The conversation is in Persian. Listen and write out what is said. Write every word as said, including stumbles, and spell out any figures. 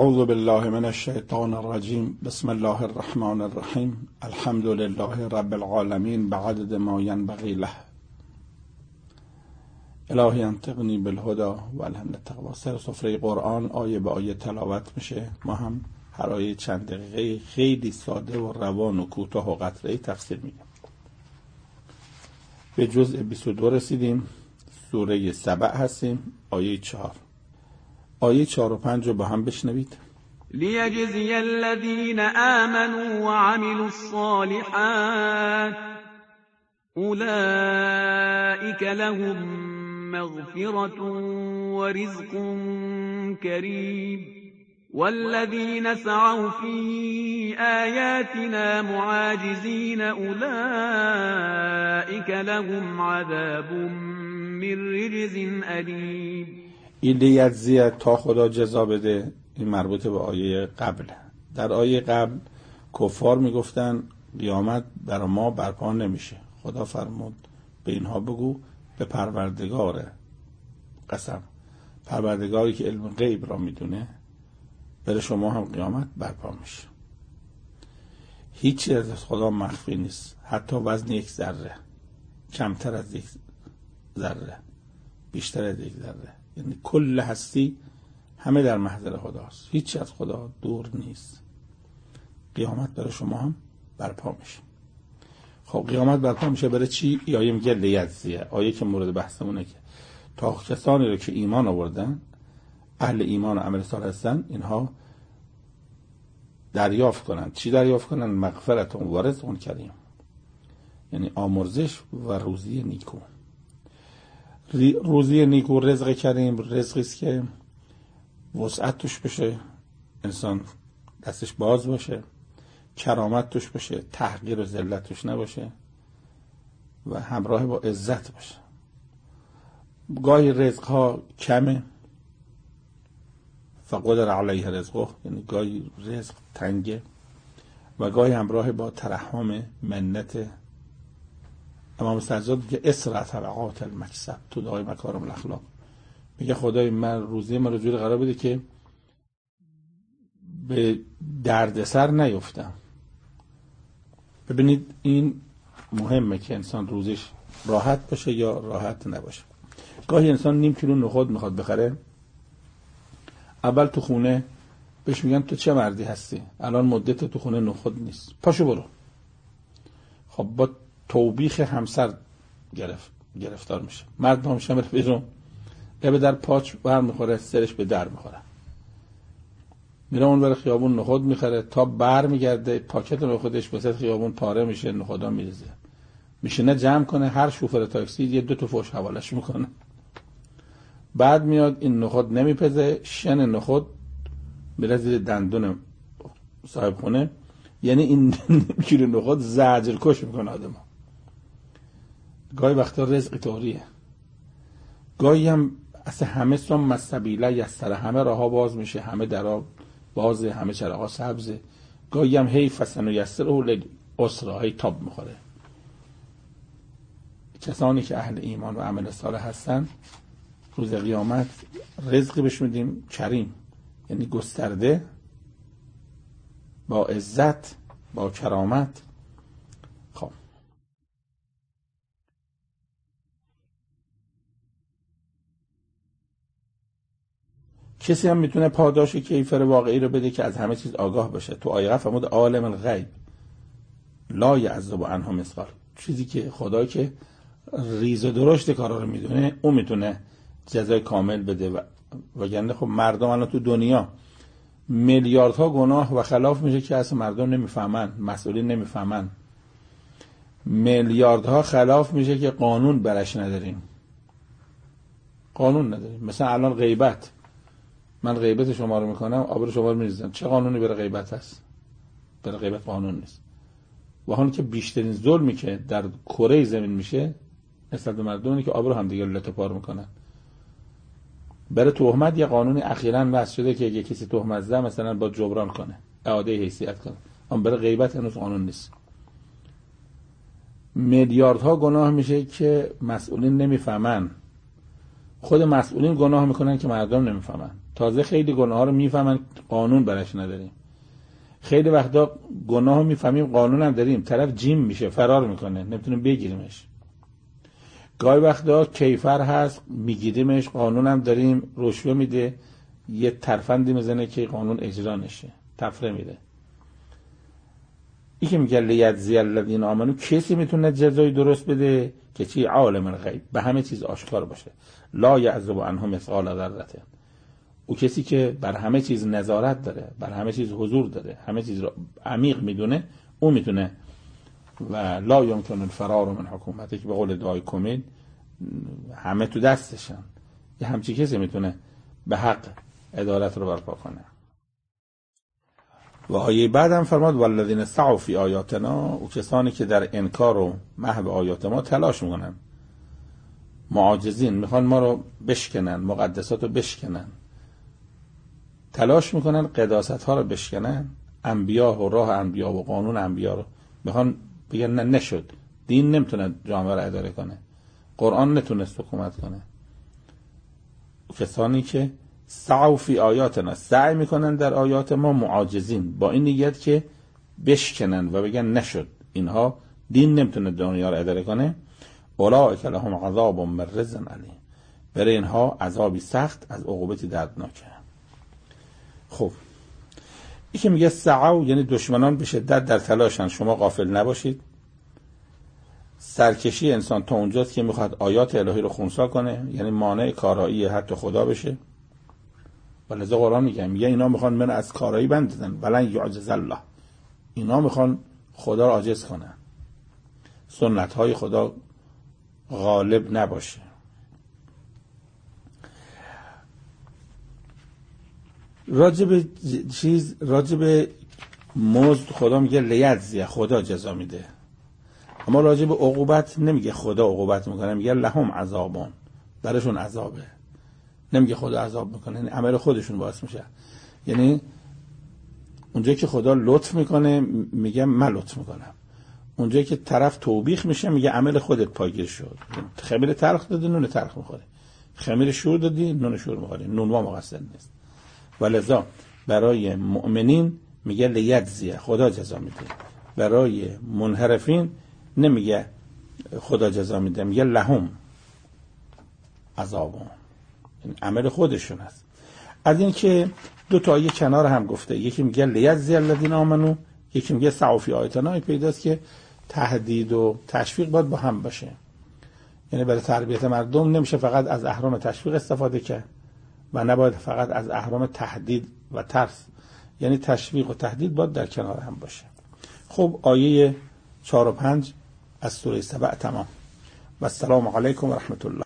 اعوذ بالله من الشیطان الرجیم. بسم الله الرحمن الرحیم. الحمد لله رب العالمین بعدد ما ینبغی له. الهی انطقنی بالهدى و الهمن التقوی. سر سفره قرآن آیه به آیه تلاوت میشه. ما هم هر آیه چند دقیقه خیلی ساده و روان و کوتاه و قطره‌ای تفسیر میگیم. به جزء بیست و دو رسیدیم. سوره سبع هستیم. آیه چهار. آیه چهار و پنج رو با هم بشنوید. لیجزی الذین آمنوا وعملوا الصالحات اولئک لهم مغفرة ورزق کریم والذین سعوا فی آیاتنا معاجزین اولئک لهم عذاب من رجز الیم. این لیجزیه تا خدا جزا بده، این مربوط به آیه قبل. در آیه قبل کفار میگفتن قیامت برای ما برپا نمیشه. خدا فرمود به اینها بگو به پروردگار قسم، پروردگاری که علم غیب را میدونه، برای شما هم قیامت برپا میشه. هیچی از خدا مخفی نیست، حتی وزن یک ذره، کمتر از یک ذره، بیشتر از یک ذره. یعنی کل هستی همه در محضر خداست، هیچی از خدا دور نیست. قیامت برای شما هم برپا میشه. خب قیامت برپا میشه برای چی؟ ای آیه میگه لیجزیه. آیه که مورد بحثمونه که تا کسانی رو که ایمان آوردن، اهل ایمان و عمل صالح هستن، اینها دریافت کنن. چی دریافت کنن؟ مغفرت و رزق کریم، یعنی آمرزش و روزی نیکو. روزی نیکو، رزق کریم، رزقی است که وسعت توش بشه، انسان دستش باز باشه، کرامت توش باشه، تحقیر و ذلت توش نباشه و همراه با عزت باشه. گاهی رزق ها کمه فقدر علیه رزقه، یعنی گاهی رزق تنگه و گاهی همراه با ترحم، منت. امام سجاد میگه اسرع طبقات المکسب تو دعای مکارم الاخلاق، میگه خدای من روزی من رو جوری قرار بده که به دردسر نیفتم. ببینید این مهمه که انسان روزش راحت باشه یا راحت نباشه. گاهی انسان نیم کیلو نخود میخواد بخره، اول تو خونه بهش میگن تو چه مردی هستی، الان مدت تو خونه نخود نیست، پاشو برو. خب با توبیخ همسر گرفت گرفتار میشه، مرد با میشه بره بیرون، لبه در پاچ بر میخوره، سرش به در میخوره، میره اون بره خیابون نخود میخره، تا بر میگرده پاکت نخودش وسط خیابون پاره میشه، نخودا میریزه، میشینه جمع کنه، هر شوفر تاکسی یه دو تا فوش حوالش میکنه. بعد میاد این نخود نمیپزه، شن نخود میره زیر دندون صاحب خونه، یعنی این کیلو نخود زجر کش میکنه آدمو. گاهی وقتا رزق طوریه، گاهی هم اصلا همه سم السبیل یسر، همه راهها باز میشه، همه درها بازه، همه چراغا سبزه. گاهی هم هی فسن و یسر و اسرا، هی تاب میخوره. کسانی که اهل ایمان و عمل صالح هستن روز قیامت رزق بهش میدیم کریم، یعنی گسترده، با عزت، با کرامت. خب کسی هم میتونه پاداش کیفر واقعی رو بده که از همه چیز آگاه باشه. تو آیه فرمود عالم الغیب لا یعزب عنه مثقال، چیزی که خدا که ریز و درشت کارا رو میدونه، اون میتونه جزای کامل بده. و وگرنه خب مردم الان تو دنیا میلیاردها گناه و خلاف میشه که اصلا مردم نمیفهمن، مسئولین نمیفهمن. میلیاردها خلاف میشه که قانون برش نداریم، قانون نداریم. مثلا الان غیبت، من غیبت شما رو میکنم، آبرو شما رو میریزم، چه قانونی برای غیبت هست؟ برای غیبت قانون نیست. و اون که بیشترین ظلمی که در کره زمین میشه نسبت به مردمی که آبرو همدیگه رو لطه پار میکنن. برای تهمت یه قانونی اخیراً وضع شده که اگه کسی تهمت زده مثلا با جبران کنه، اعاده حیثیت کنه، اما برای غیبت هنوز قانون نیست. میلیاردها گناه میشه که مسئولین نمیفهمن. خود مسئولین گناه میکنن که مردم نمیفهمن. تازه خیلی گناه ها رو میفهمن قانون برش نداریم. خیلی وقتا گناه رو میفهمیم قانون هم داریم، طرف جیم میشه فرار میکنه نمیتونیم بگیریمش. گاهی وقتا کیفر هست میگیریمش، قانون هم داریم، رشوه میده، یه ترفندی میزنه که قانون اجرا نشه، تفره میده. این که میگه لیجزی الذین آمنوا، کسی میتونه جزای درست بده که چی؟ عالم الغیب، به همه چیز آشکار باشه. لا یعزب عنه مثقال ذره، او کسی که بر همه چیز نظارت داره، بر همه چیز حضور داره، همه چیز رو عمیق میدونه، او میتونه. و لا یمکن الفرار من حکومتی، که به قول دعای کمید همه تو دستشن، یه همچی کسی میتونه به حق عدالت رو برپا کنه. و آیه بعدم فرماد والذین سعوا فی آیاتنا، او کسانی که در انکار و محو آیات ما تلاش میکنن، معاجزین، میخوان ما رو بشکنن، مقدسات رو بشکنن، تلاش میکنن قداست ها رو بشکنن، انبیا و راه انبیا و قانون انبیا رو میخوان بگن نه نشد، دین نمیتونه جامعه رو اداره کنه، قرآن نتونست حکومت کنه. کسانی که سعوا فی آیاتنا، سعی میکنن در آیات ما، معاجزین، با این نیت که بشکنن و بگن نشد، اینها دین نمیتونه دنیا رو اداره کنه. اولئک لهم عذاب من رجز علیم، برای اینها عذابی سخت از عقوبتی دردناکه. خب این که میگه سعوا یعنی دشمنان به شدت در تلاشن، شما غافل نباشید. سرکشی انسان تا اونجاست که میخواد آیات الهی رو خنثی کنه، یعنی مانع کارایی حتی خدا بشه. ولذا قرآن میگه میگه اینا میخوان من از کارایی بندازن، ولن یعجز الله، اینا میخوان خدا رو عاجز کنن، سنت های خدا غالب نباشه. راجب چیز راجب مزد خدا میگه لیجزی، خدا جزا میده، اما راجب عقوبت نمیگه خدا عقوبت میکنه، میگه لهم عذابون، برشون عذابه. نمیگه خدا عذاب میکنه، یعنی عمل خودشون باعث میشه. یعنی اونجایی که خدا لطف میکنه میگه من لطف میکنم، اونجایی که طرف توبیخ میشه میگه عمل خودت پایگیر شد. خمیر تلخ دادی نون تلخ میخوری، خمیر شور دادی نون شور میخوری، نون ما مقصر نیست. ولذا برای مؤمنین میگه لیجزیه، خدا جزا میده. برای منحرفین نمیگه خدا جزا میده، میگه لهم عذابون، این عمل خودشون است. از این که دو تا آیه کنار هم گفته، یکی میگه لیجزی الذین آمنوا، یکی میگه سعوا فی آیاتنا، پیداست که تهدید و تشویق باید با هم باشه. یعنی برای تربیت مردم نمیشه فقط از اهرام تشویق استفاده کرد و نباید فقط از اهرام تهدید و ترس، یعنی تشویق و تهدید باید در کنار هم باشه. خب آیه چهار و پنج از سوره سبع تمام. و السلام علیکم و رحمت الله.